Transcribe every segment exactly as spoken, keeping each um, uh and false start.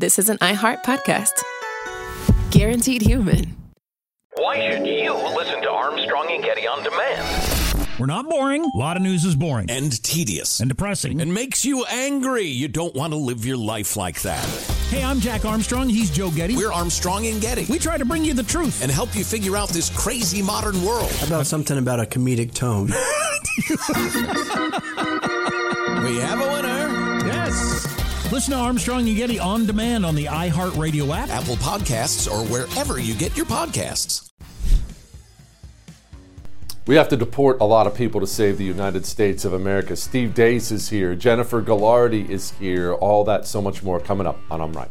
this is an iHeart podcast. Guaranteed human. Why should you listen to Armstrong and Getty on demand? We're not boring. A lot of news is boring. And tedious. And depressing. And makes you angry. You don't want to live your life like that. Hey, I'm Jack Armstrong. He's Joe Getty. We're Armstrong and Getty. We try to bring you the truth. And help you figure out this crazy modern world. How about something about a comedic tone? We have a winner. Yes. Listen to Armstrong and Getty on demand on the iHeartRadio app, Apple Podcasts, or wherever you get your podcasts. We have to deport a lot of people to save the United States of America. Steve Deace is here. Jennifer Ghilardi is here. All that, so much more coming up on I'm Right.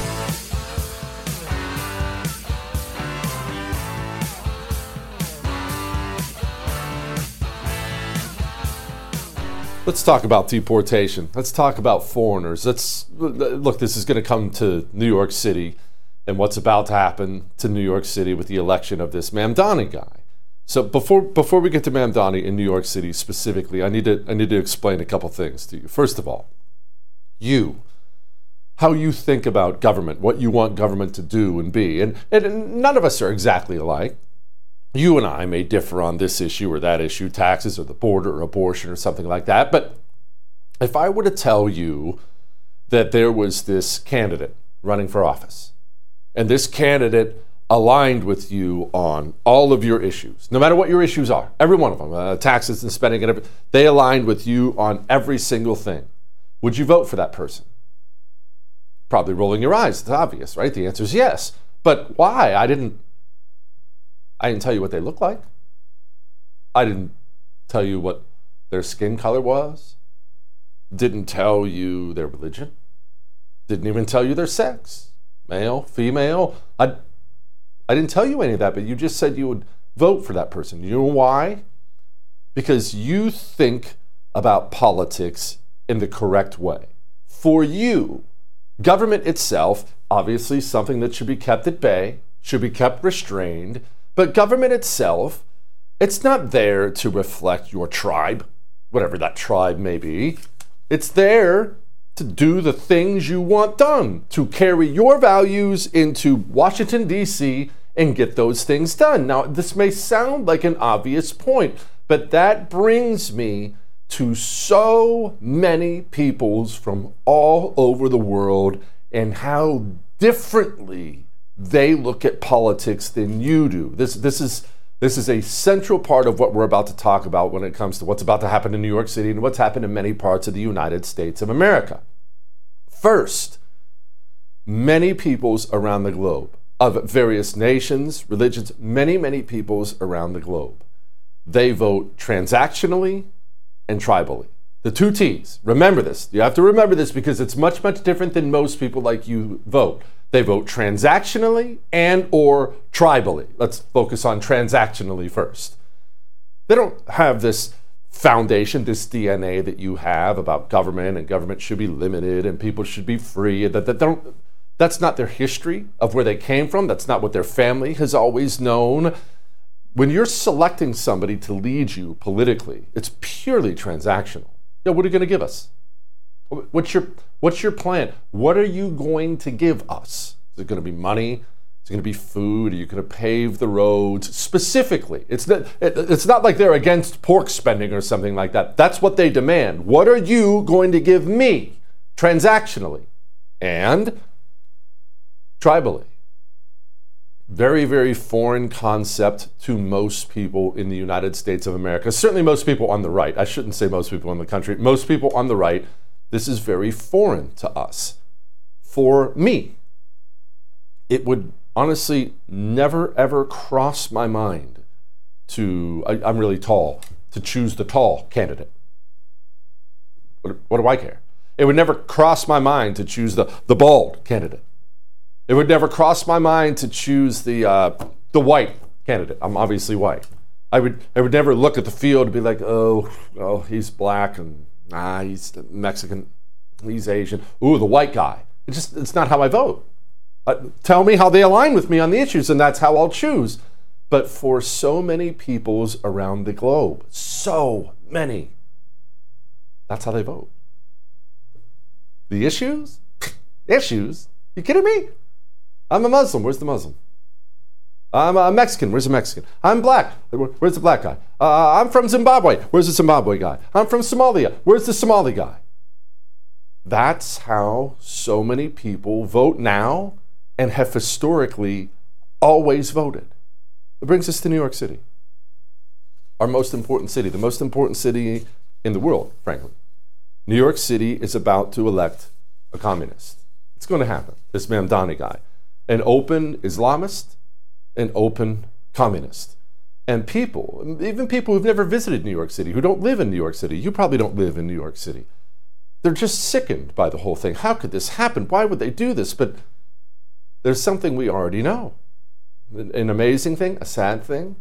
Let's talk about deportation. Let's talk about foreigners. Let's look, this is going to come to New York City and what's about to happen to New York City with the election of this Mamdani guy. So before before we get to Mamdani in New York City specifically, I need to I need to explain a couple things to you. First of all, you, how you think about government, what you want government to do and be. And, and none of us are exactly alike. You and I may differ on this issue or that issue, taxes or the border or abortion or something like that. But if I were to tell you that there was this candidate running for office, and this candidate aligned with you on all of your issues, no matter what your issues are, every one of them, uh, taxes and spending and everything, they aligned with you on every single thing, would you vote for that person? Probably rolling your eyes. It's obvious, right? The answer is yes. But why? I didn't I didn't tell you what they look like. I didn't tell you what their skin color was. Didn't tell you their religion. Didn't even tell you their sex. Male, female. I, I didn't tell you any of that, but you just said you would vote for that person. You know why? Because you think about politics in the correct way. For you, government itself, obviously something that should be kept at bay, should be kept restrained. But government itself, it's not there to reflect your tribe, whatever that tribe may be. It's there to do the things you want done, to carry your values into Washington, D C, and get those things done. Now, this may sound like an obvious point, but that brings me to so many peoples from all over the world and how differently they look at politics than you do. This this is this is a central part of what we're about to talk about when it comes to what's about to happen in New York City and what's happened in many parts of the United States of America. First, many peoples around the globe, of various nations, religions, many, many peoples around the globe, they vote transactionally and tribally. The two T's. Remember this. You have to remember this because it's much, much different than most people like you vote. They vote transactionally and or tribally. Let's focus on transactionally first. They don't have this foundation, this D N A that you have about government and government should be limited and people should be free. That, that don't, that's not their history of where they came from. That's not what their family has always known. When you're selecting somebody to lead you politically, it's purely transactional. Yeah, what are you going to give us? What's your what's your plan? What are you going to give us? Is it going to be money? Is it going to be food? Are you going to pave the roads? Specifically, it's not, it, it's not like they're against pork spending or something like that. That's what they demand. What are you going to give me transactionally and tribally? Very, very foreign concept to most people in the United States of America. Certainly most people on the right. I shouldn't say most people in the country. Most people on the right. This is very foreign to us. For me, it would honestly never, ever cross my mind to, I, I'm really tall, to choose the tall candidate. What, what do I care? It would never cross my mind to choose the, the bald candidate. It would never cross my mind to choose the uh, the white candidate. I'm obviously white. I would I would never look at the field and be like, oh, oh, he's black and ah, he's Mexican, he's Asian. Ooh, the white guy. It just it's not how I vote. Uh, tell me how they align with me on the issues, and that's how I'll choose. But for so many peoples around the globe, so many, that's how they vote. The issues, issues. You kidding me? I'm a Muslim. Where's the Muslim? I'm a Mexican. Where's the Mexican? I'm black. Where's the black guy? Uh, I'm from Zimbabwe. Where's the Zimbabwe guy? I'm from Somalia. Where's the Somali guy? That's how so many people vote now and have historically always voted. It brings us to New York City, our most important city, the most important city in the world, frankly. New York City is about to elect a communist. It's going to happen. This Mamdani guy, an open Islamist, an open communist. And people, even people who've never visited New York City, who don't live in New York City, you probably don't live in New York City, they're just sickened by the whole thing. How could this happen? Why would they do this? But there's something we already know. An amazing thing, a sad thing.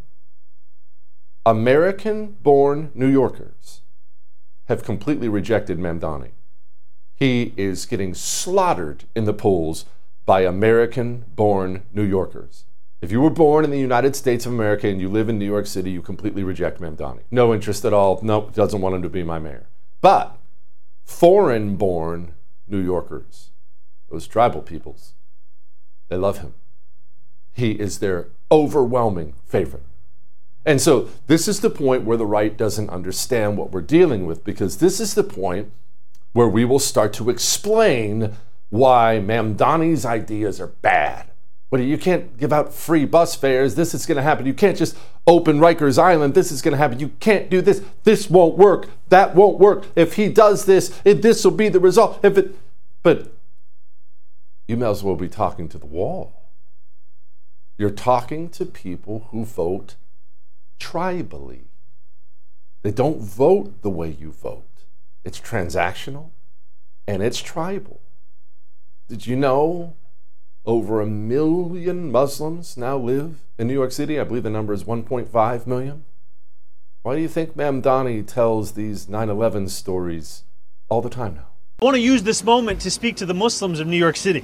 American-born New Yorkers have completely rejected Mamdani. He is getting slaughtered in the polls by American-born New Yorkers. If you were born in the United States of America and you live in New York City, you completely reject Mamdani. No interest at all. Nope, doesn't want him to be my mayor. But foreign-born New Yorkers, those tribal peoples, they love him. He is their overwhelming favorite. And so this is the point where the right doesn't understand what we're dealing with, because this is the point where we will start to explain why Mamdani's ideas are bad. What, you can't give out free bus fares. This is going to happen. You can't just open Rikers Island. This is going to happen. You can't do this. This won't work. That won't work. If he does this, it, this will be the result. If it, but you may as well be talking to the wall. You're talking to people who vote tribally. They don't vote the way you vote. It's transactional and it's tribal. Did you know over a million Muslims now live in New York City? I believe the number is one point five million. Why do you think Mamdani tells these nine eleven stories all the time now? I want to use this moment to speak to the Muslims of New York City.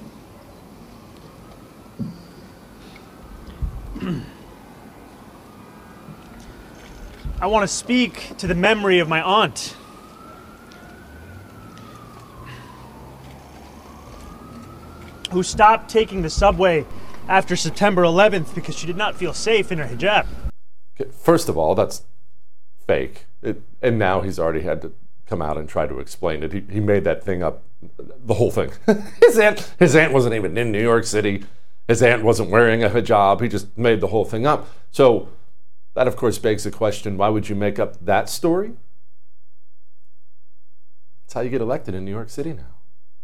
I want to speak to the memory of my aunt. Who stopped taking the subway after September eleventh because she did not feel safe in her hijab. Okay, first of all, that's fake. It, and now he's already had to come out and try to explain it. He, he made that thing up, the whole thing. his aunt, his aunt wasn't even in New York City. His aunt wasn't wearing a hijab. He just made the whole thing up. So that, of course, begs the question, why would you make up that story? That's how you get elected in New York City now.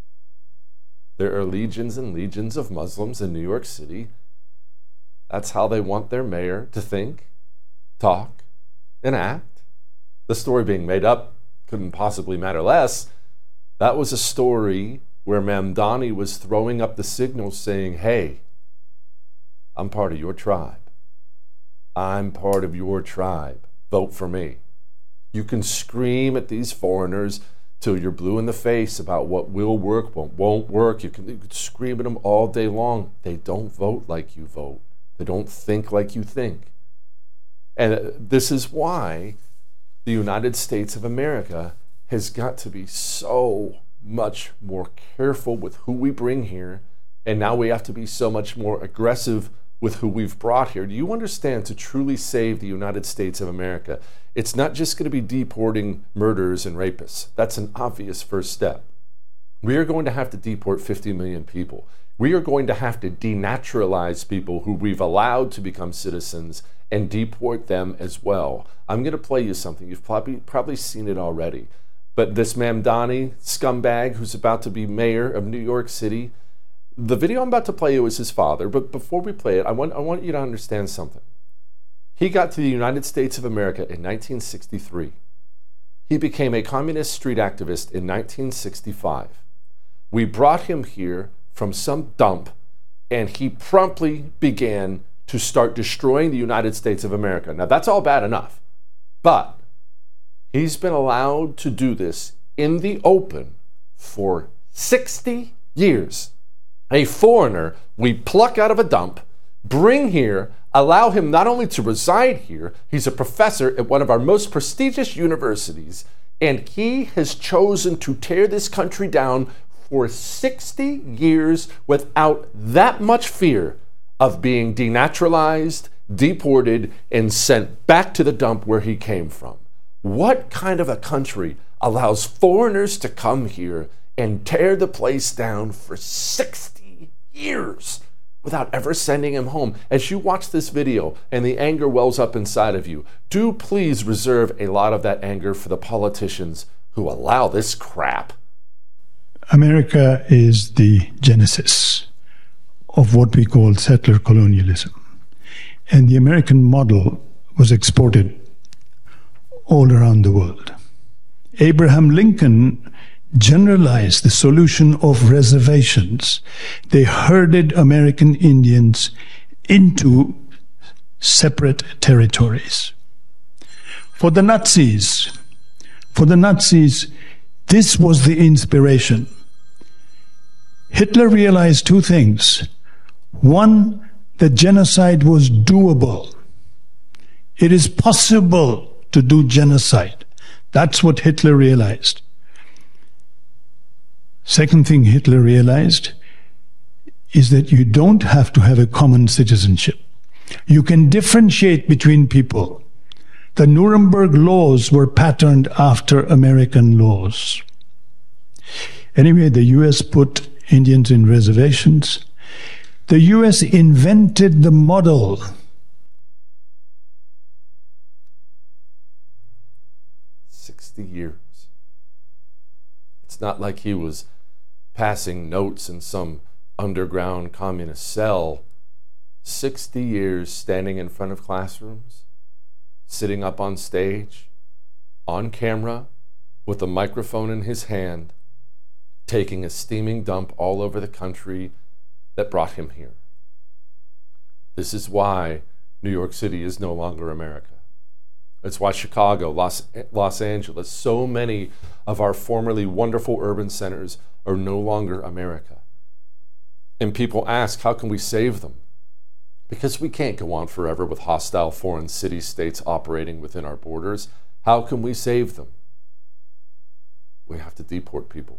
There are legions and legions of Muslims in New York City. That's how they want their mayor to think, talk, and act. The story being made up couldn't possibly matter less. That was a story where Mamdani was throwing up the signal saying, hey, I'm part of your tribe. I'm part of your tribe. Vote for me. You can scream at these foreigners till you're blue in the face about what will work, what won't work. You can, you can scream at them all day long. They don't vote like you vote. They don't think like you think. And this is why the United States of America has got to be so much more careful with who we bring here. And now we have to be so much more aggressive with who we've brought here. Do you understand, to truly save the United States of America, it's not just going to be deporting murderers and rapists. That's an obvious first step. We are going to have to deport fifty million people. We are going to have to denaturalize people who we've allowed to become citizens and deport them as well. I'm going to play you something. You've probably, probably seen it already. But this Mamdani scumbag who's about to be mayor of New York City, the video I'm about to play you is his father. But before we play it, I want, I want you to understand something. He got to the United States of America in nineteen sixty-three. He became a communist street activist in nineteen sixty-five. We brought him here from some dump, and he promptly began to start destroying the United States of America. Now, that's all bad enough, but he's been allowed to do this in the open for sixty years. A foreigner we pluck out of a dump, bring here, allow him not only to reside here, he's a professor at one of our most prestigious universities, and he has chosen to tear this country down for sixty years without that much fear of being denaturalized, deported, and sent back to the dump where he came from. What kind of a country allows foreigners to come here and tear the place down for sixty years without ever sending him home? As you watch this video and the anger wells up inside of you, do please reserve a lot of that anger for the politicians who allow this crap. America is the genesis of what we call settler colonialism. And the American model was exported all around the world. Abraham Lincoln generalized the solution of reservations. They herded American Indians into separate territories. For the Nazis, for the Nazis, this was the inspiration. Hitler realized two things. One, that genocide was doable. It is possible to do genocide. That's what Hitler realized. Second thing Hitler realized is that you don't have to have a common citizenship. You can differentiate between people. The Nuremberg laws were patterned after American laws. Anyway, the U S put Indians in reservations. The U S invented the model. sixty years. It's not like he was passing notes in some underground communist cell. sixty years standing in front of classrooms, sitting up on stage, on camera, with a microphone in his hand, taking a steaming dump all over the country that brought him here. This is why New York City is no longer America. It's why Chicago, Los, Los Angeles, so many of our formerly wonderful urban centers are no longer America. And people ask, how can we save them? Because we can't go on forever with hostile foreign city-states operating within our borders. How can we save them? We have to deport people.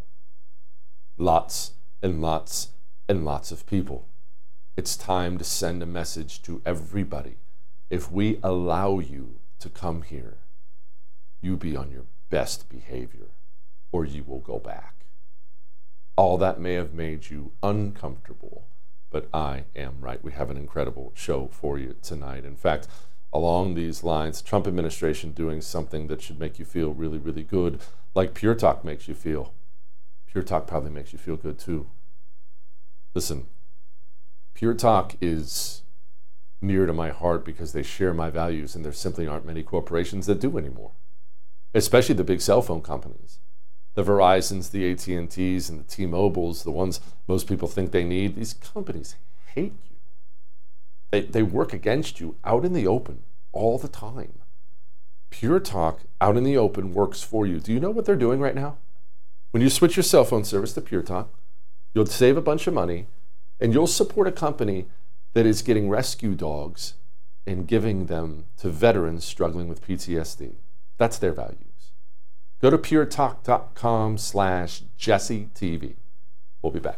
Lots and lots and lots of people. It's time to send a message to everybody. If we allow you to come here, you be on your best behavior, or you will go back. All that may have made you uncomfortable, but I am right. We have an incredible show for you tonight. In fact, along these lines, the Trump administration doing something that should make you feel really, really good, like Pure Talk makes you feel. Pure Talk probably makes you feel good too. Listen, Pure Talk is near to my heart because they share my values, and there simply aren't many corporations that do anymore, especially the big cell phone companies. The Verizons, the A T and Ts, and the T-Mobiles, the ones most people think they need. These companies hate you. They, they work against you out in the open all the time. Pure Talk out in the open works for you. Do you know what they're doing right now? When you switch your cell phone service to Pure Talk, you'll save a bunch of money, and you'll support a company that is getting rescue dogs and giving them to veterans struggling with P T S D. That's their values. Go to puretalk.com slash Jesse TV. We'll be back.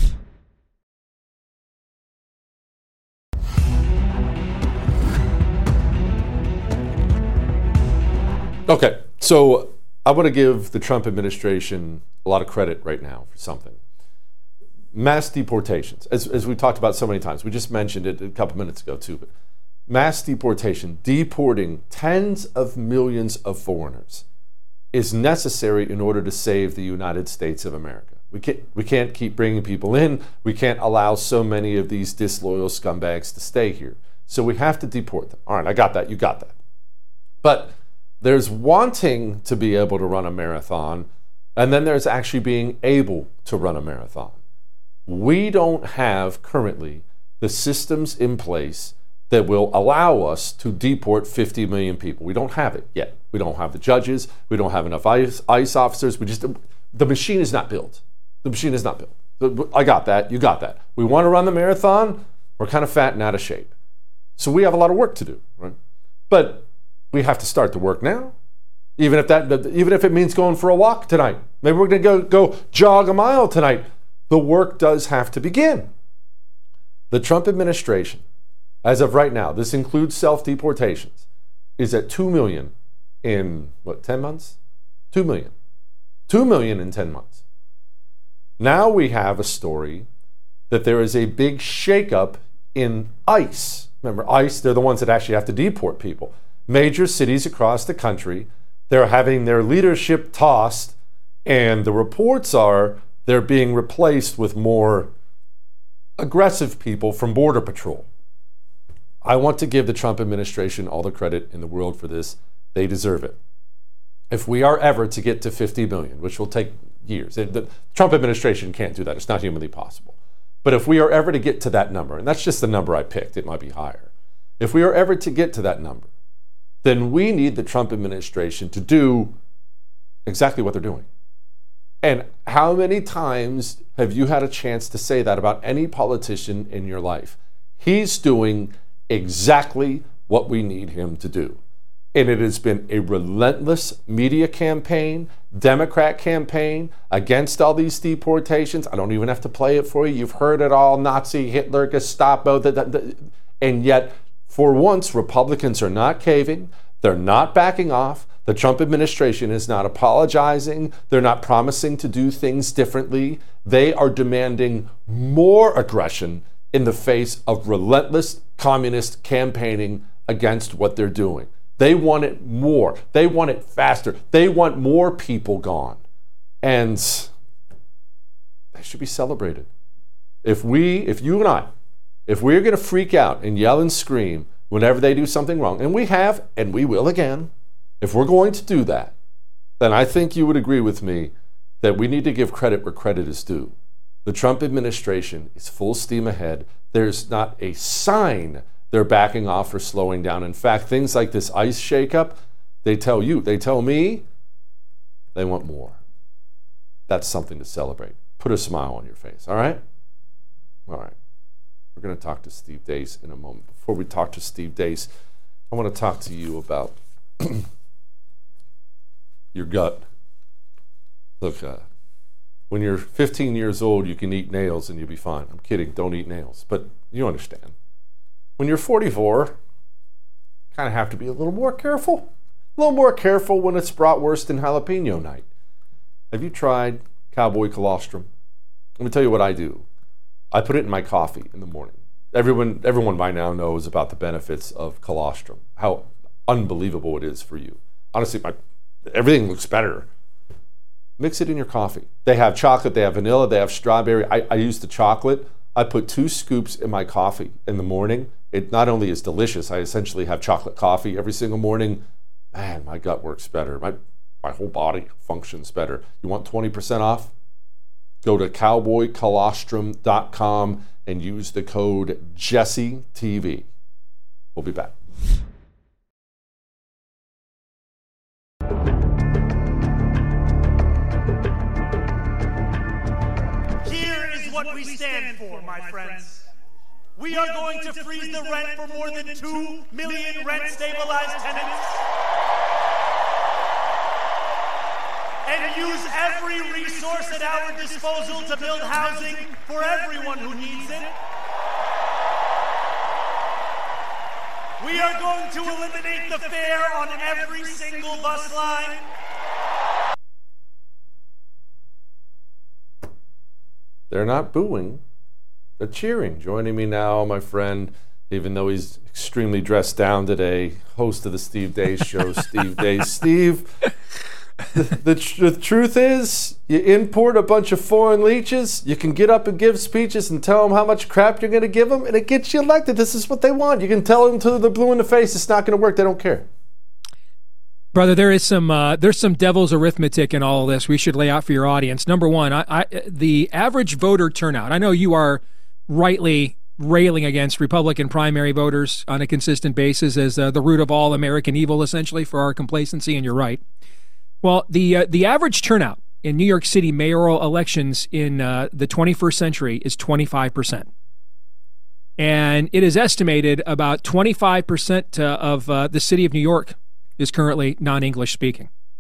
Okay, so I want to give the Trump administration a lot of credit right now for something. Mass deportations, as, as we talked about so many times. We just mentioned it a couple minutes ago too, but mass deportation, deporting tens of millions of foreigners, is necessary in order to save the United States of America. We can't, we can't keep bringing people in. We can't allow so many of these disloyal scumbags to stay here. So we have to deport them. All right, I got that. You got that. But there's wanting to be able to run a marathon, and then there's actually being able to run a marathon. We don't have currently the systems in place that will allow us to deport fifty million people. We don't have it yet. We don't have the judges. We don't have enough ICE, ICE officers. We just, the machine is not built. The machine is not built. I got that. You got that. We want to run the marathon. We're kind of fat and out of shape. So we have a lot of work to do, right? But we have to start the work now. Even if that, even if it means going for a walk tonight. Maybe we're going to go, go jog a mile tonight. The work does have to begin. The Trump administration, as of right now, this includes self-deportations, is at two million in, what, ten months? two million. two million in ten months. Now we have a story that there is a big shakeup in ICE. Remember, ICE, they're the ones that actually have to deport people. Major cities across the country, they're having their leadership tossed, and the reports are they're being replaced with more aggressive people from Border Patrol. I want to give the Trump administration all the credit in the world for this. They deserve it. If we are ever to get to fifty million, which will take years, the Trump administration can't do that. It's not humanly possible. But if we are ever to get to that number, and that's just the number I picked, it might be higher. If we are ever to get to that number, then we need the Trump administration to do exactly what they're doing. And how many times have you had a chance to say that about any politician in your life? He's doing exactly what we need him to do. And it has been a relentless media campaign, Democrat campaign against all these deportations. I don't even have to play it for you. You've heard it all. Nazi, Hitler, Gestapo. The, the, the, and yet, for once, Republicans are not caving. They're not backing off. The Trump administration is not apologizing. They're not promising to do things differently. They are demanding more aggression in the face of relentless communist campaigning against what they're doing. They want it more. They want it faster. They want more people gone. And they should be celebrated. If we, if you and I, if we're going to freak out and yell and scream whenever they do something wrong, and we have, and we will again, if we're going to do that, then I think you would agree with me that we need to give credit where credit is due. The Trump administration is full steam ahead. There's not a sign they're backing off or slowing down. In fact, things like this ICE shakeup, they tell you, they tell me, they want more. That's something to celebrate. Put a smile on your face, all right? All right. We're going to talk to Steve Deace in a moment. Before we talk to Steve Deace, I want to talk to you about your gut. Look, uh, when you're fifteen years old, you can eat nails and you'll be fine. I'm kidding. Don't eat nails. But you understand. When you're forty-four, kind of have to be a little more careful. A little more careful when it's bratwurst and jalapeno night. Have you tried Cowboy Colostrum? Let me tell you what I do. I put it in my coffee in the morning. Everyone, everyone by now knows about the benefits of colostrum, how unbelievable it is for you. Honestly, my, everything looks better. Mix it in your coffee. They have chocolate, they have vanilla, they have strawberry. I, I use the chocolate. I put two scoops in my coffee in the morning. It not only is delicious, I essentially have chocolate coffee every single morning. Man, my gut works better. My, my whole body functions better. You want twenty percent off? Go to cowboy colostrum dot com and use the code Jesse T V. We'll be back. Here is what we stand for, my friends. We are going to freeze the rent for more than two million rent-stabilized tenants and use every resource at our disposal to build housing for everyone who needs it. We are going to eliminate the fare on every single bus line. They're not booing, they're cheering. Joining me now, my friend, even though he's extremely dressed down today, host of the Steve Deace Show, Steve Deace. Steve, the, the, tr- the truth is, you import a bunch of foreign leeches, you can get up and give speeches and tell them how much crap you're going to give them, and it gets you elected. This is what they want. You can tell them until they're blue in the face, it's not going to work. They don't care. Brother, there is some uh, there's some devil's arithmetic in all of this we should lay out for your audience. Number one, I, I, the average voter turnout. I know you are rightly railing against Republican primary voters on a consistent basis as uh, the root of all American evil, essentially, for our complacency, and you're right. Well, the uh, the average turnout in New York City mayoral elections in uh, the twenty-first century is twenty-five percent. And it is estimated about twenty-five percent uh, of uh, the city of New York is currently non-English speaking.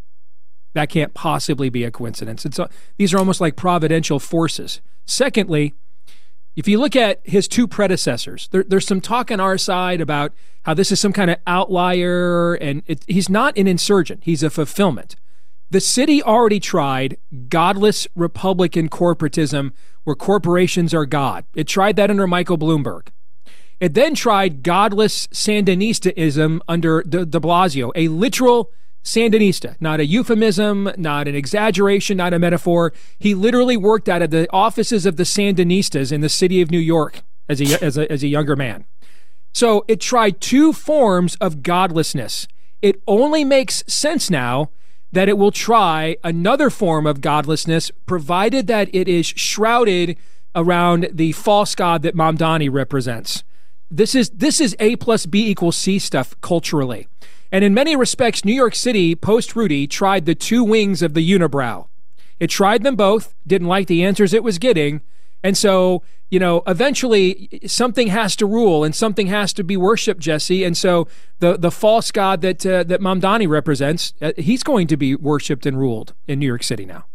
That can't possibly be a coincidence. It's a, these are almost like providential forces. Secondly, if you look at his two predecessors, there, there's some talk on our side about how this is some kind of outlier, and it, he's not an insurgent. He's a fulfillment. The city already tried godless Republican corporatism where corporations are God. It tried that under Michael Bloomberg. It then tried godless Sandinistaism under de, de Blasio, a literal Sandinista, not a euphemism, not an exaggeration, not a metaphor. He literally worked out of the offices of the Sandinistas in the city of New York as a, as a, as a younger man. So it tried two forms of godlessness. It only makes sense now that it will try another form of godlessness, provided that it is shrouded around the false god that Mamdani represents. This is this is A plus B equals C stuff culturally. And in many respects, New York City, post-Rudy, tried the two wings of the unibrow. It tried them both, didn't like the answers it was getting, and so, you know, eventually something has to rule and something has to be worshipped, Jesse. And so the the false god that uh, that Mamdani represents, uh, he's going to be worshipped and ruled in New York City now.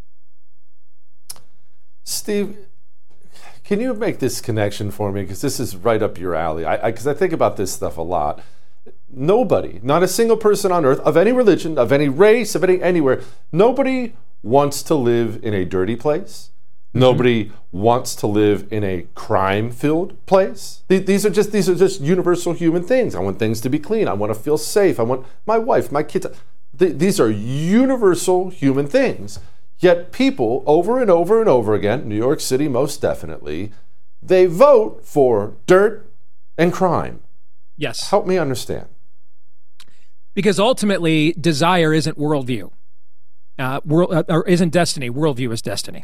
Steve, can you make this connection for me? Because this is right up your alley. I because I, I think about this stuff a lot. Nobody, not a single person on earth, of any religion, of any race, of any anywhere, nobody wants to live in a dirty place. Mm-hmm. Nobody wants to live in a crime-filled place. These are just these are just universal human things. I want things to be clean. I want to feel safe. I want my wife, my kids. These are universal human things. Yet people, over and over and over again, New York City most definitely, they vote for dirt and crime. Yes. Help me understand. Because ultimately, desire isn't worldview, uh, world, uh, or isn't destiny. Worldview is destiny.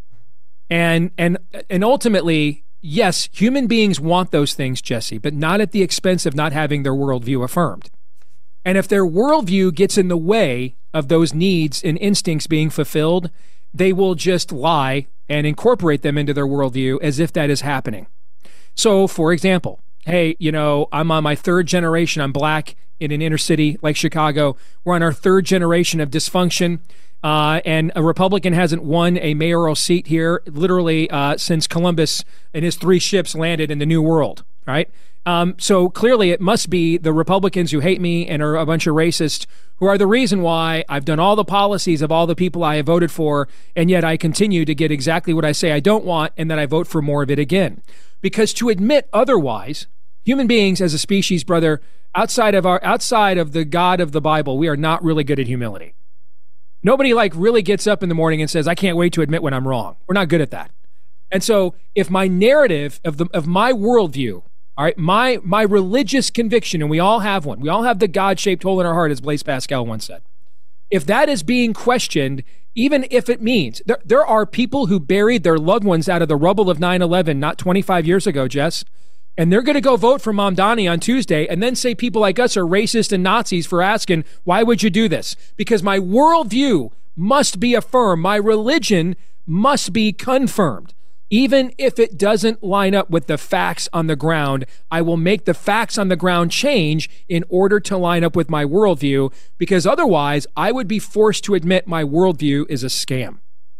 And and and ultimately, yes, human beings want those things, Jesse, but not at the expense of not having their worldview affirmed. And if their worldview gets in the way of those needs and instincts being fulfilled, they will just lie and incorporate them into their worldview as if that is happening. So, for example, hey, you know, I'm on my third generation. I'm black in an inner city like Chicago. We're on our third generation of dysfunction. Uh, and a Republican hasn't won a mayoral seat here literally uh, since Columbus and his three ships landed in the New World, right? Um, so clearly it must be the Republicans who hate me and are a bunch of racists who are the reason why I've done all the policies of all the people I have voted for, and yet I continue to get exactly what I say I don't want, and then I vote for more of it again. Because to admit otherwise, human beings as a species, brother, outside of our outside of the God of the Bible, we are not really good at humility. Nobody like really gets up in the morning and says, I can't wait to admit when I'm wrong. We're not good at that. And so if my narrative of the of my worldview, all right, my my religious conviction, and we all have one, we all have the God-shaped hole in our heart, as Blaise Pascal once said. If that is being questioned, even if it means there, there are people who buried their loved ones out of the rubble of nine eleven not twenty-five years ago, Jess, and they're going to go vote for Mamdani on Tuesday and then say people like us are racist and Nazis for asking, why would you do this? Because my worldview must be affirmed. My religion must be confirmed. Even if it doesn't line up with the facts on the ground, I will make the facts on the ground change in order to line up with my worldview, because otherwise I would be forced to admit my worldview is a scam.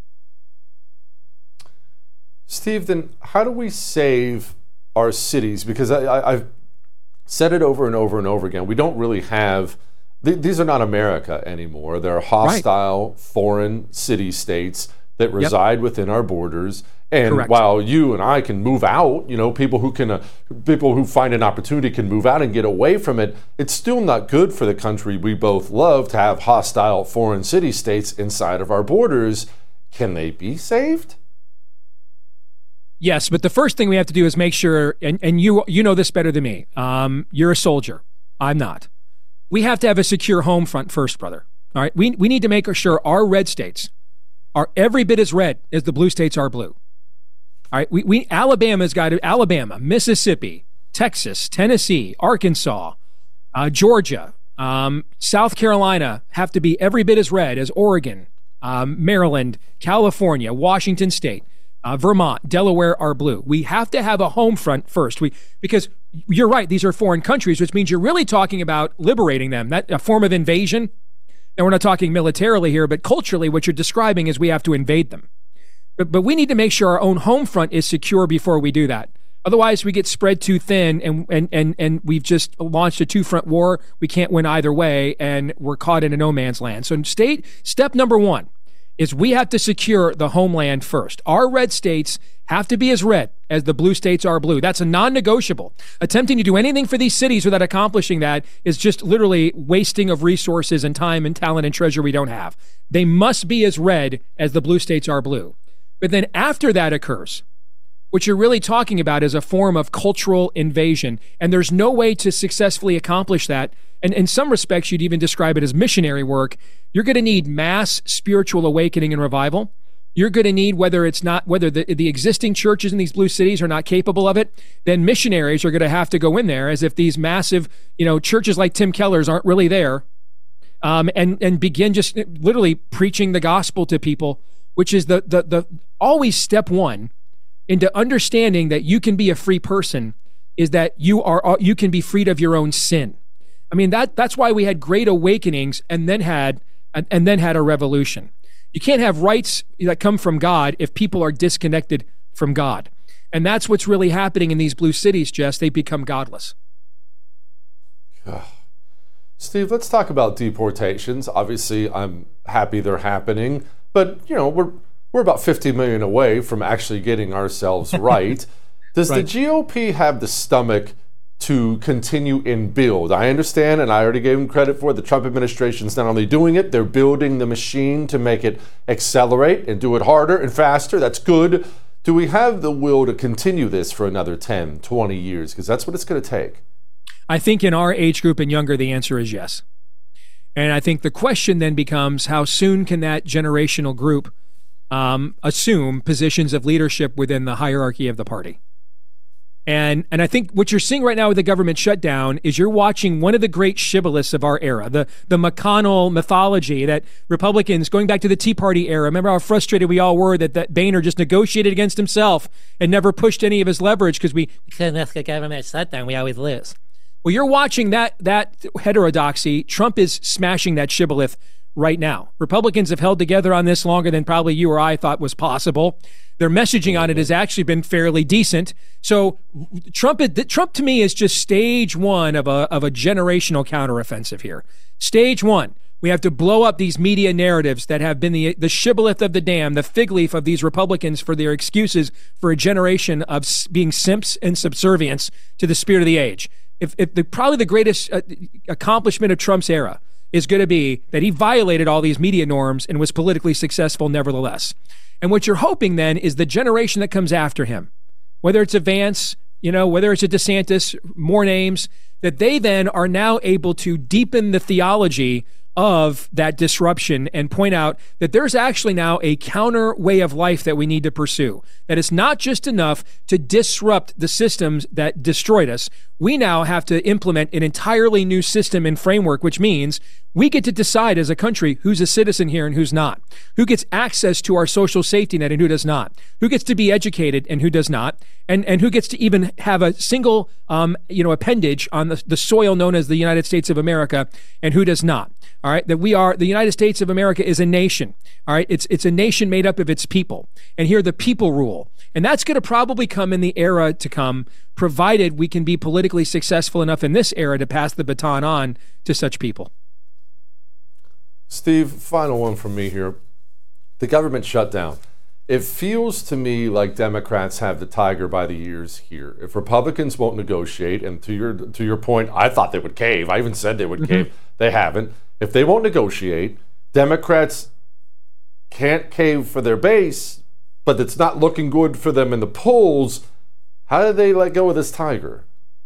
Steve, then how do we save our cities? Because I, I, I've said it over and over and over again. We don't really have, th- these are not America anymore. They're hostile right. foreign city-states that reside yep. within our borders. And Correct. While you and I can move out, you know, people who can, uh, people who find an opportunity can move out and get away from it, it's still not good for the country we both love to have hostile foreign city-states inside of our borders. Can they be saved? Yes, but the first thing we have to do is make sure, and, and you you know this better than me, um, you're a soldier. I'm not. We have to have a secure home front first, brother. All right, we, we need to make sure our red states are every bit as red as the blue states are blue. All right, we, we Alabama's got to, Alabama, Mississippi, Texas, Tennessee, Arkansas, uh, Georgia, um, South Carolina have to be every bit as red as Oregon, um, Maryland, California, Washington State, uh, Vermont, Delaware are blue. We have to have a home front first. We because you're right, these are foreign countries, which means you're really talking about liberating them. That a form of invasion. And we're not talking militarily here, but culturally, what you're describing is we have to invade them. But, but we need to make sure our own home front is secure before we do that. Otherwise, we get spread too thin, and and and and we've just launched a two-front war. We can't win either way, and we're caught in a no man's land. So, state step number one is we have to secure the homeland first. Our red states have to be as red as the blue states are blue. That's a non-negotiable. Attempting to do anything for these cities without accomplishing that is just literally wasting of resources and time and talent and treasure we don't have. They must be as red as the blue states are blue. But then after that occurs, what you're really talking about is a form of cultural invasion. And there's no way to successfully accomplish that. And in some respects, you'd even describe it as missionary work. You're going to need mass spiritual awakening and revival. You're going to need, whether it's not, whether the, the existing churches in these blue cities are not capable of it, then missionaries are going to have to go in there, as if these massive, you know, churches like Tim Keller's aren't really there, um, and and begin just literally preaching the gospel to people, which is the the the always step one into understanding that you can be a free person, is that you are you can be freed of your own sin. I mean, that that's why we had great awakenings and then had and, and then had a revolution. You can't have rights that come from God if people are disconnected from God. And that's what's really happening in these blue cities, Jess. They become godless. Steve, let's talk about deportations. Obviously, I'm happy they're happening, but you know, we're we're about fifty million away from actually getting ourselves right. Does right. the G O P have the stomach to continue and build? I understand, and I already gave them credit for it, the Trump administration's not only doing it, they're building the machine to make it accelerate and do it harder and faster. That's good. Do we have the will to continue this for another ten, twenty years? Because that's what it's going to take. I think in our age group and younger, the answer is yes. And I think the question then becomes, how soon can that generational group um, assume positions of leadership within the hierarchy of the party? And and I think what you're seeing right now with the government shutdown is you're watching one of the great shibboleths of our era, the, the McConnell mythology that Republicans, going back to the Tea Party era, remember how frustrated we all were that, that Boehner just negotiated against himself and never pushed any of his leverage because we couldn't ask a government shutdown, we always lose. Well, you're watching that that heterodoxy. Trump is smashing that shibboleth right now. Republicans have held together on this longer than probably you or I thought was possible. Their messaging on it has actually been fairly decent. So Trump, Trump to me is just stage one of a of a generational counteroffensive here. Stage one. We have to blow up these media narratives that have been the the shibboleth of the dam, the fig leaf of these Republicans for their excuses for a generation of being simps and subservience to the spirit of the age. If, if the, probably the greatest uh, accomplishment of Trump's era is going to be that he violated all these media norms and was politically successful nevertheless. And what you're hoping then is the generation that comes after him, whether it's a Vance, you know, whether it's a DeSantis, more names, that they then are now able to deepen the theology of that disruption and point out that there's actually now a counter way of life that we need to pursue. That it's not just enough to disrupt the systems that destroyed us. We now have to implement an entirely new system and framework, which means we get to decide as a country who's a citizen here and who's not, who gets access to our social safety net and who does not, who gets to be educated and who does not, and, and who gets to even have a single um, you know, appendage on the, the soil known as the United States of America and who does not. All right, that we are, the United States of America is a nation. All right, it's it's a nation made up of its people. And here the people rule. And that's going to probably come in the era to come, provided we can be politically successful enough in this era to pass the baton on to such people. Steve, final one from me here. The government shutdown. It feels to me like Democrats have the tiger by the ears here. If Republicans won't negotiate, and to your to your point, I thought they would cave. I even said they would cave. They haven't. If they won't negotiate, Democrats can't cave for their base, but it's not looking good for them in the polls. How do they let go of this tiger?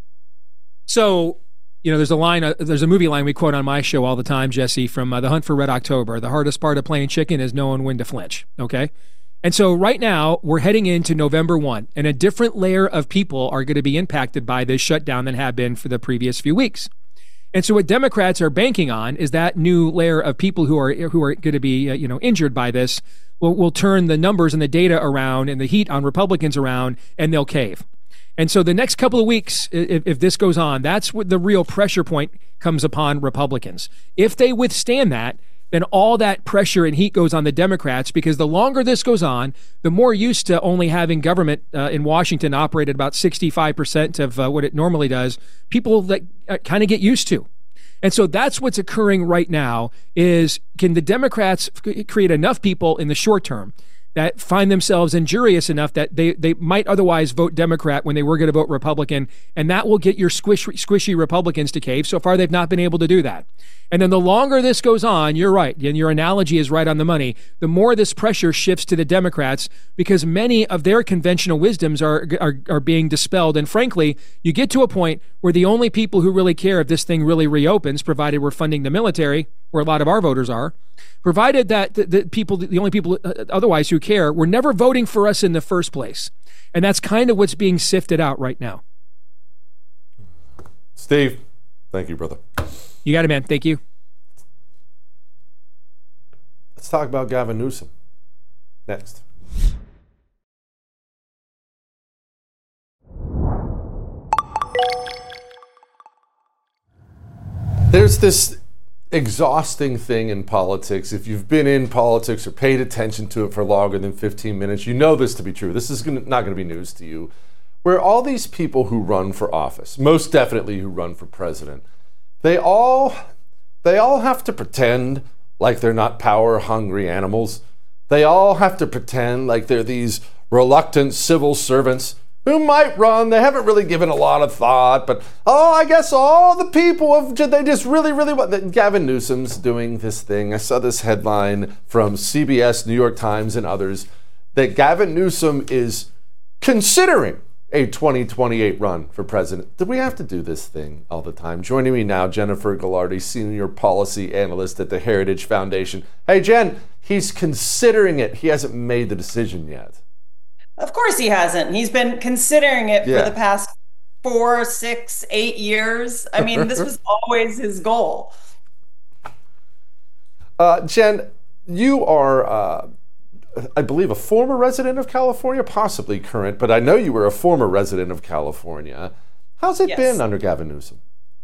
So, you know, there's a line, uh, there's a movie line we quote on my show all the time, Jesse, from uh, The Hunt for Red October. The hardest part of playing chicken is knowing when to flinch, okay? And so right now, we're heading into November first, and a different layer of people are going to be impacted by this shutdown than have been for the previous few weeks. And so what Democrats are banking on is that new layer of people who are who are going to be, uh, you know, injured by this will, will turn the numbers and the data around and the heat on Republicans around, and they'll cave. And so the next couple of weeks, if, if this goes on, that's what the real pressure point comes upon Republicans. If they withstand that, then all that pressure and heat goes on the Democrats, because the longer this goes on, the more used to only having government uh, in Washington operate at about sixty-five percent of uh, what it normally does, people that uh, kind of get used to. And so that's what's occurring right now is, can the Democrats f- create enough people in the short term that find themselves injurious enough that they, they might otherwise vote Democrat when they were going to vote Republican, and that will get your squish, squishy Republicans to cave. So far, they've not been able to do that. And then the longer this goes on, you're right, and your analogy is right on the money, the more this pressure shifts to the Democrats, because many of their conventional wisdoms are, are, are being dispelled. And frankly, you get to a point where the only people who really care if this thing really reopens, provided we're funding the military, where a lot of our voters are, provided that the, the people, the only people otherwise who care, were never voting for us in the first place. And that's kind of what's being sifted out right now. Steve, thank you, brother. You got it, man. Thank you. Let's talk about Gavin Newsom next. There's this exhausting thing in politics. If you've been in politics or paid attention to it for longer than fifteen minutes, you know this to be true. This is gonna, not going to be news to you. Where all these people who run for office, most definitely who run for president, they all they all have to pretend like they're not power-hungry animals. They all have to pretend like they're these reluctant civil servants who might run. They haven't really given a lot of thought, but oh, I guess all the people have, they just really, really want. Gavin Newsom's doing this thing. I saw this headline from C B S, New York Times, and others that Gavin Newsom is considering a twenty twenty-eight run for president. Do we have to do this thing all the time? Joining me now, Jennifer Gallardi, Senior Policy Analyst at the Heritage Foundation. Hey, Jen, he's considering it. He hasn't made the decision yet. Of course he hasn't. He's been considering it Yeah. for the past four, six, eight years. I mean, this was always his goal. Uh, Jen, you are, uh, I believe, a former resident of California, possibly current, but I know you were a former resident of California. How's it Yes. been under Gavin Newsom?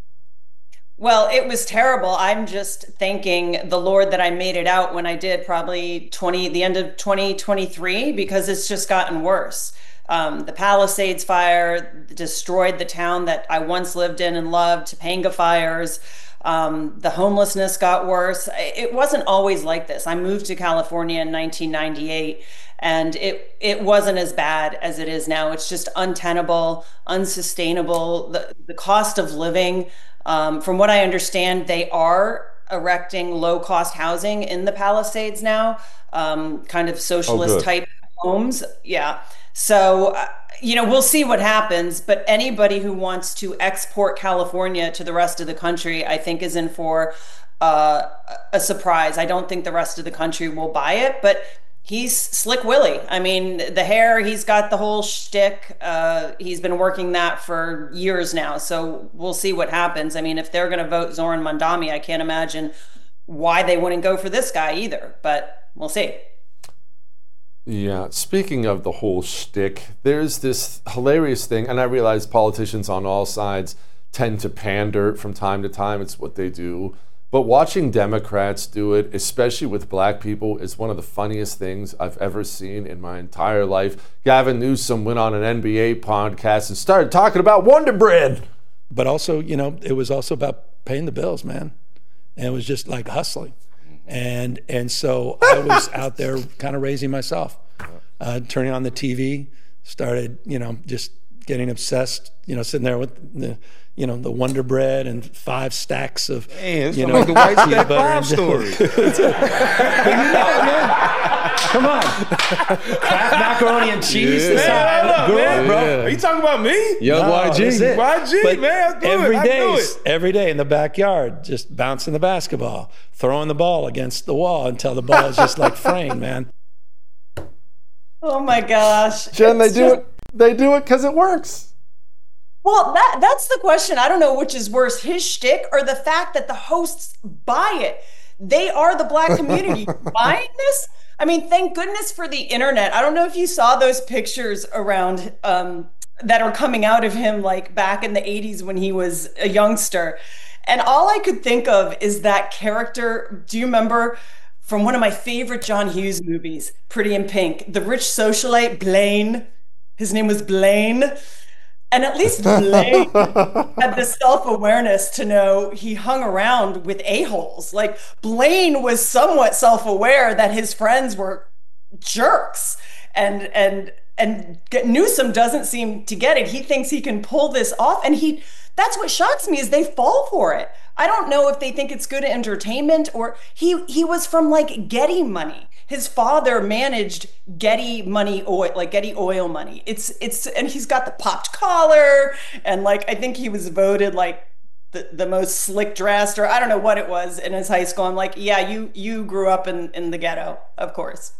Well, it was terrible. I'm just thanking the Lord that I made it out when I did, probably twenty, the end of twenty twenty-three, because it's just gotten worse. Um, the Palisades fire destroyed the town that I once lived in and loved. Topanga fires. Um, the homelessness got worse. It wasn't always like this. I moved to California in nineteen ninety-eight, and it it wasn't as bad as it is now. It's just untenable, unsustainable. The, the cost of living, um, from what I understand, they are erecting low-cost housing in the Palisades now, um, kind of socialist-type homes. Yeah. So, uh, you know, we'll see what happens, but anybody who wants to export California to the rest of the country, I think, is in for uh, a surprise. I don't think the rest of the country will buy it, but he's Slick Willie. I mean, the hair, he's got the whole shtick. Uh, he's been working that for years now, so we'll see what happens. I mean, if they're going to vote Zoran Mondami, I can't imagine why they wouldn't go for this guy either, but we'll see. Yeah, speaking of the whole shtick, there's this hilarious thing, and I realize politicians on all sides tend to pander from time to time. It's what they do. But watching Democrats do it, especially with black people, is one of the funniest things I've ever seen in my entire life. Gavin Newsom went on an N B A podcast and started talking about Wonder Bread. But also, you know, it was also about paying the bills, man. And it was just like hustling. And and so I was out there kind of raising myself, uh, turning on the T V, started, you know, just getting obsessed, you know, sitting there with the, you know, the Wonder Bread and five stacks of, Man, it's you know, like the White peanut Stack butter Farm and story. Come on. Kraft macaroni and cheese. Yeah. That's how I Man, grew man, up, bro. Yeah. Are you talking about me? Young No, Y G. that's it. Y G, But man, I do every it. I day, do it. every day in the backyard, just bouncing the basketball, throwing the ball against the wall until the ball is just like framed, man. Oh my gosh. Jen, It's they do just- it. They do it because it works. Well, that that's the question. I don't know which is worse, his shtick or the fact that the hosts buy it. They are the black community buying this. I mean, thank goodness for the internet. I don't know if you saw those pictures around um, that are coming out of him like back in the eighties when he was a youngster. And all I could think of is that character. Do you remember from one of my favorite John Hughes movies, Pretty in Pink, the rich socialite Blaine? His name was Blaine. And at least Blaine had the self-awareness to know he hung around with a-holes. Like, Blaine was somewhat self-aware that his friends were jerks. And and and Newsom doesn't seem to get it. He thinks he can pull this off. And he that's what shocks me is they fall for it. I don't know if they think it's good entertainment or he he was from like Getty money. His father managed Getty money oil, like Getty oil money. It's it's and he's got the popped collar and like I think he was voted like the, the most slick dressed or I don't know what it was in his high school. I'm like, yeah, you you grew up in, in the ghetto, of course.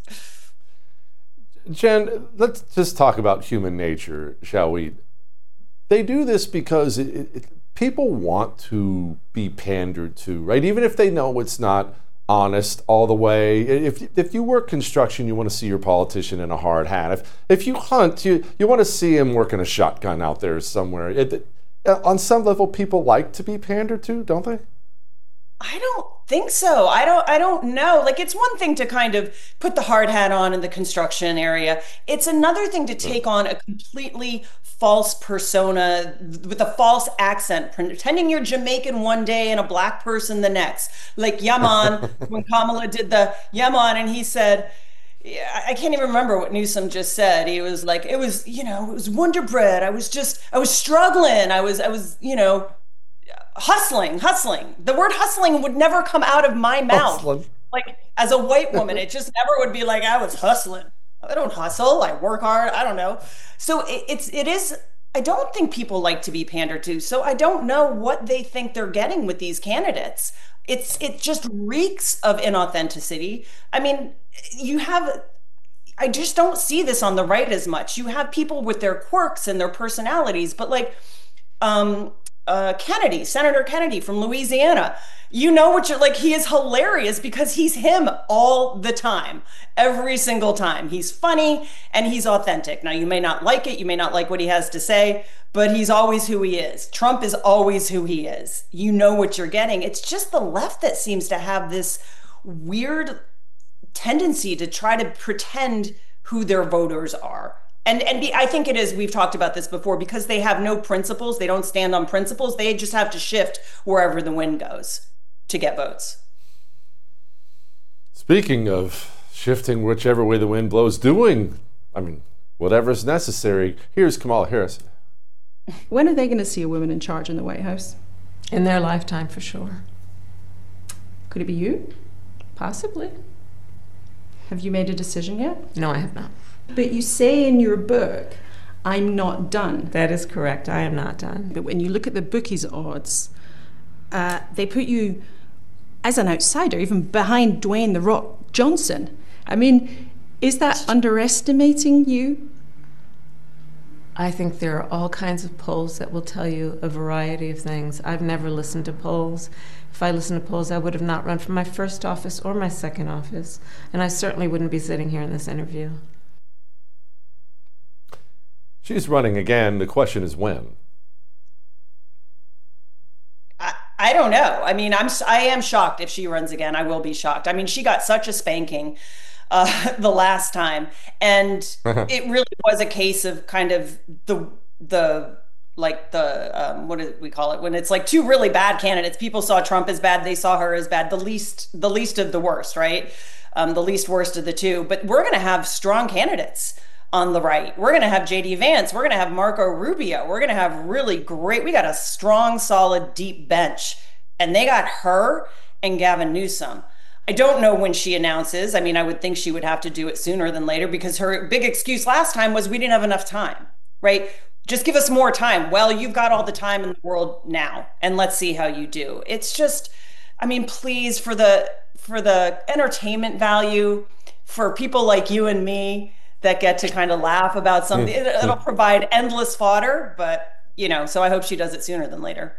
Jen, let's just talk about human nature, shall we? They do this because it, it, people want to be pandered to, right? Even if they know it's not honest all the way. If if you work construction, you want to see your politician in a hard hat. If if you hunt, you you want to see him working a shotgun out there somewhere. It, on some level, people like to be pandered to, don't they? I don't think so. I don't I don't know. Like, it's one thing to kind of put the hard hat on in the construction area. It's another thing to take on a completely false persona with a false accent, pretending you're Jamaican one day and a black person the next. Like Yaman, when Kamala did the Yaman and he said, yeah, I can't even remember what Newsom just said. He was like, it was, you know, it was Wonder Bread. I was just, I was struggling. I was, I was, you know, hustling, hustling. The word hustling would never come out of my mouth. Hustling. Like, as a white woman, it just never would be like, I was hustling. I don't hustle. I work hard. I don't know. So it, it's, it is, I don't think people like to be pandered to. So I don't know what they think they're getting with these candidates. It's, it just reeks of inauthenticity. I mean, you have, I just don't see this on the right as much. You have people with their quirks and their personalities, but like, um, Uh, Kennedy, Senator Kennedy from Louisiana. You know what you're like, he is hilarious because he's him all the time, every single time. He's funny and he's authentic. Now, you may not like it, you may not like what he has to say, but he's always who he is. Trump is always who he is. You know what you're getting. It's just the left that seems to have this weird tendency to try to pretend who their voters are. And and I think it is, we've talked about this before, because they have no principles, they don't stand on principles, they just have to shift wherever the wind goes to get votes. Speaking of shifting whichever way the wind blows, doing, I mean, whatever's necessary, here's Kamala Harris. When are they going to see a woman in charge in the White House? In their lifetime, for sure. Could it be you? Possibly. Have you made a decision yet? No, I have not. But you say in your book, I'm not done. That is correct. I am not done. But when you look at the bookies' odds, uh, they put you as an outsider, even behind Dwayne "The Rock" Johnson. I mean, is that underestimating you? I think there are all kinds of polls that will tell you a variety of things. I've never listened to polls. If I listened to polls, I would have not run for my first office or my second office. And I certainly wouldn't be sitting here in this interview. She's running again. The question is when. I, I don't know. I mean, I'm I am shocked if she runs again. I will be shocked. I mean, she got such a spanking uh, the last time, and it really was a case of kind of the the like the um, what do we call it when it's like two really bad candidates. People saw Trump as bad. They saw her as bad. The least the least of the worst, right? Um, the least worst of the two. But we're going to have strong candidates on the right. We're going to have J D Vance. We're going to have Marco Rubio. We're going to have really great, we got a strong, solid, deep bench. And they got her and Gavin Newsom. I don't know when she announces. I mean, I would think she would have to do it sooner than later because her big excuse last time was we didn't have enough time, right? Just give us more time. Well, you've got all the time in the world now, and let's see how you do. It's just, I mean, please, for the for the entertainment value, for people like you and me, that get to kind of laugh about something. It, it'll provide endless fodder, but, you know, so I hope she does it sooner than later.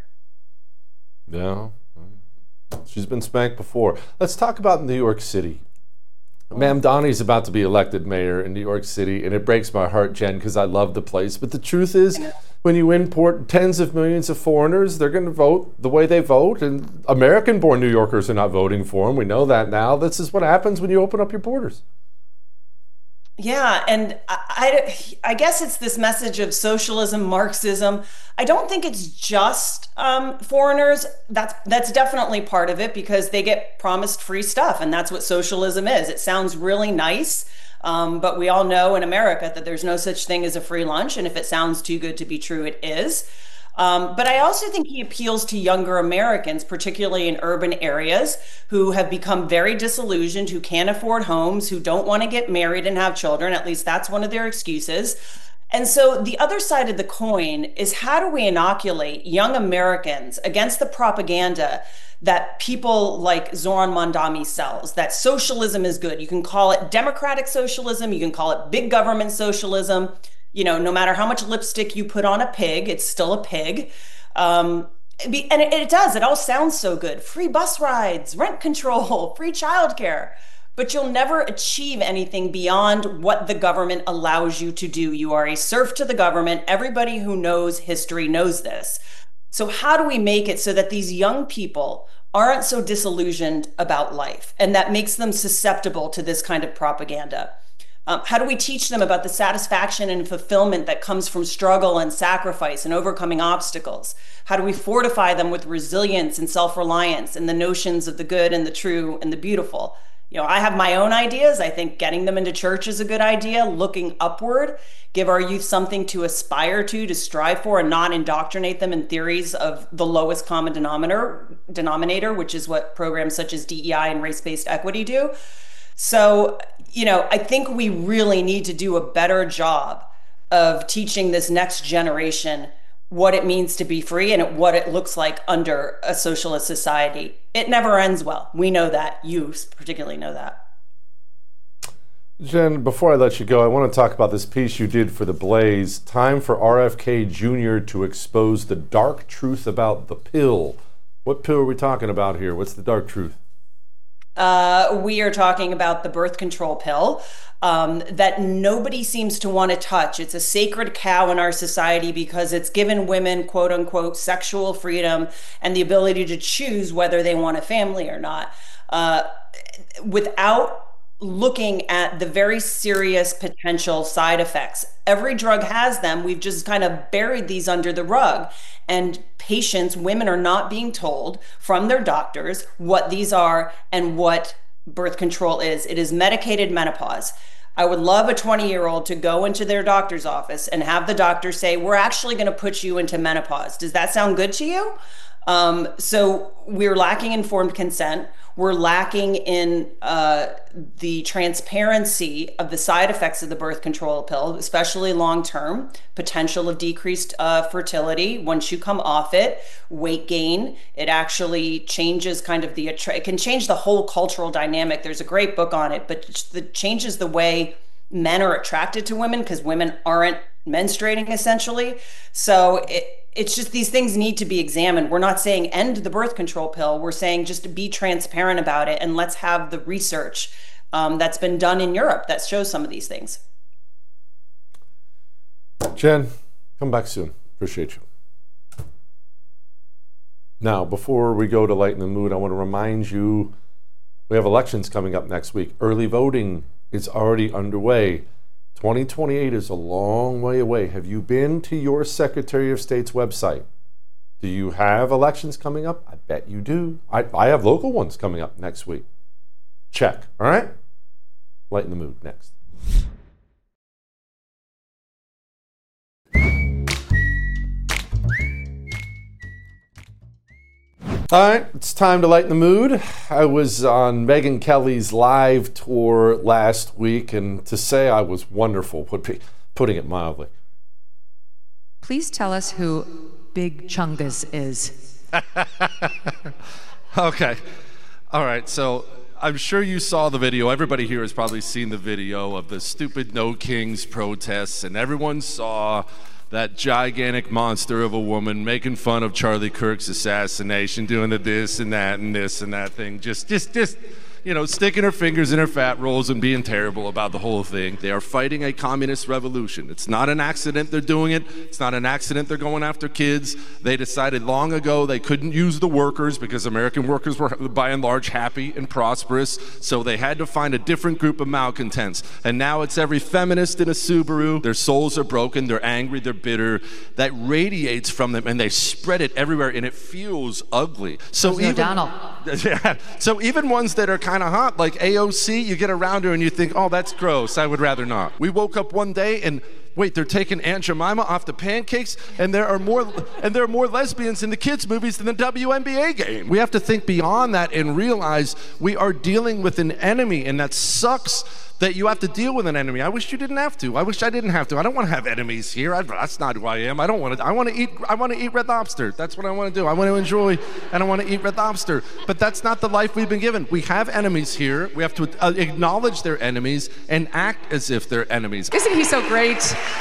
Yeah, she's been spanked before. Let's talk about New York City. Mamdani's about to be elected mayor in New York City, and it breaks my heart, Jen, because I love the place. But the truth is, when you import tens of millions of foreigners, they're going to vote the way they vote, and American-born New Yorkers are not voting for them. We know that now. This is what happens when you open up your borders. Yeah, and I, I, I guess it's this message of socialism, Marxism. I don't think it's just um, foreigners. That's that's definitely part of it, because they get promised free stuff, and that's what socialism is. It sounds really nice, um, but we all know in America that there's no such thing as a free lunch, and if it sounds too good to be true, it is. Um, but I also think he appeals to younger Americans, particularly in urban areas, who have become very disillusioned, who can't afford homes, who don't want to get married and have children. At least that's one of their excuses. And so the other side of the coin is, how do we inoculate young Americans against the propaganda that people like Zoran Mondami sells, that socialism is good? You can call it democratic socialism, you can call it big government socialism. You know, no matter how much lipstick you put on a pig, it's still a pig. Um, and it, it does, it all sounds so good. Free bus rides, rent control, free childcare. But you'll never achieve anything beyond what the government allows you to do. You are a serf to the government. Everybody who knows history knows this. So how do we make it so that these young people aren't so disillusioned about life, and that makes them susceptible to this kind of propaganda? Um, how do we teach them about the satisfaction and fulfillment that comes from struggle and sacrifice and overcoming obstacles? How do we fortify them with resilience and self-reliance and the notions of the good and the true and the beautiful? You know, I have my own ideas. I think getting them into church is a good idea, looking upward, give our youth something to aspire to, to strive for, and not indoctrinate them in theories of the lowest common denominator, denominator, which is what programs such as D E I and race-based equity do. So, you know, I think we really need to do a better job of teaching this next generation what it means to be free and what it looks like under a socialist society. It never ends well. We know that. You particularly know that. Jen, before I let you go, I want to talk about this piece you did for The Blaze. Time for R F K Junior to expose the dark truth about the pill. What pill are we talking about here? What's the dark truth? Uh, we are talking about the birth control pill um, that nobody seems to want to touch. It's a sacred cow in our society because it's given women, quote unquote, sexual freedom and the ability to choose whether they want a family or not, uh, without looking at the very serious potential side effects. Every drug has them. We've just kind of buried these under the rug. And patients, women, are not being told from their doctors what these are and what birth control is. It is medicated menopause. I would love a twenty-year-old to go into their doctor's office and have the doctor say, we're actually going to put you into menopause. Does that sound good to you? Um, so we're lacking informed consent. We're lacking in uh, the transparency of the side effects of the birth control pill, especially long-term, potential of decreased uh, fertility once you come off it, weight gain. It actually changes kind of the, it can change the whole cultural dynamic. There's a great book on it, but it changes the way men are attracted to women because women aren't menstruating essentially. So it, it's just, these things need to be examined. We're not saying end the birth control pill. We're saying just be transparent about it, and let's have the research um, that's been done in Europe that shows some of these things. Jen, come back soon. Appreciate you. Now, before we go to Lighten the Mood, I want to remind you we have elections coming up next week. Early voting is already underway. twenty twenty-eight is a long way away. Have you been to your Secretary of State's website? Do you have elections coming up? I bet you do. I, I have local ones coming up next week. Check. All right? Lighten the Mood next. All right, it's time to lighten the mood. I was on Megyn Kelly's live tour last week, and to say I was wonderful would be putting it mildly. Please tell us who Big Chungus is. Okay. All right, so I'm sure you saw the video. Everybody here has probably seen the video of the stupid No Kings protests, and everyone saw that gigantic monster of a woman making fun of Charlie Kirk's assassination, doing the this and that and this and that thing. Just, just, just, you know, sticking her fingers in her fat rolls and being terrible about the whole thing. They are fighting a communist revolution. It's not an accident they're doing it. It's not an accident they're going after kids. They decided long ago they couldn't use the workers because American workers were by and large happy and prosperous, so they had to find a different group of malcontents. And now it's every feminist in a Subaru. Their souls are broken, they're angry, they're bitter. That radiates from them and they spread it everywhere and it feels ugly. So Rosie even, O'Donnell. yeah, so even ones that are kind of hot, like A O C, you get around her and you think, oh, that's gross, I would rather not. We woke up one day and wait, they're taking Aunt Jemima off the pancakes, and there are more and there are more lesbians in the kids' movies than the W N B A game. We have to think beyond that and realize we are dealing with an enemy, and that sucks that you have to deal with an enemy. I wish you didn't have to. I wish I didn't have to. I don't want to have enemies here. I, that's not who I am. I don't want to. I want to eat. I want to eat Red Lobster. That's what I want to do. I want to enjoy, and I want to eat Red Lobster. But that's not the life we've been given. We have enemies here. We have to uh, acknowledge they're enemies and act as if they're enemies. Isn't he so great?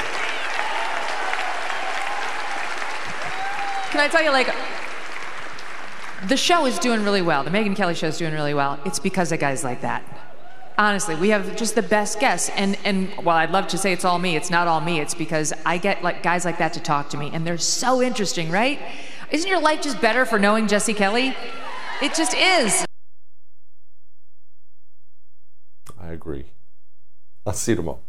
Can I tell you, like, the show is doing really well. The Megyn Kelly show is doing really well. It's because of guys like that. Honestly, we have just the best guests, and and while I'd love to say it's all me, it's not all me. It's because I get like guys like that to talk to me, and they're so interesting, right? Isn't your life just better for knowing Jesse Kelly? It just is. I agree. I'll see you tomorrow.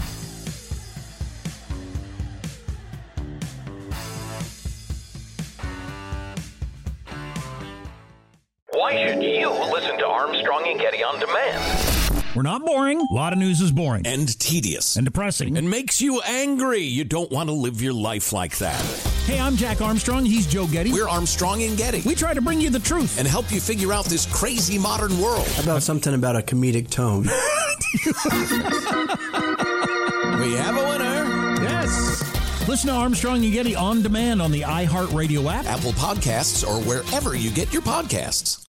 Why should you listen to Armstrong and Getty on demand? We're not boring. A lot of news is boring. And tedious. And depressing. And makes you angry. You don't want to live your life like that. Hey, I'm Jack Armstrong. He's Joe Getty. We're Armstrong and Getty. We try to bring you the truth. And help you figure out this crazy modern world. How about something about a comedic tone? We have a winner. Yes. Listen to Armstrong and Getty on demand on the iHeartRadio app, Apple Podcasts, or wherever you get your podcasts.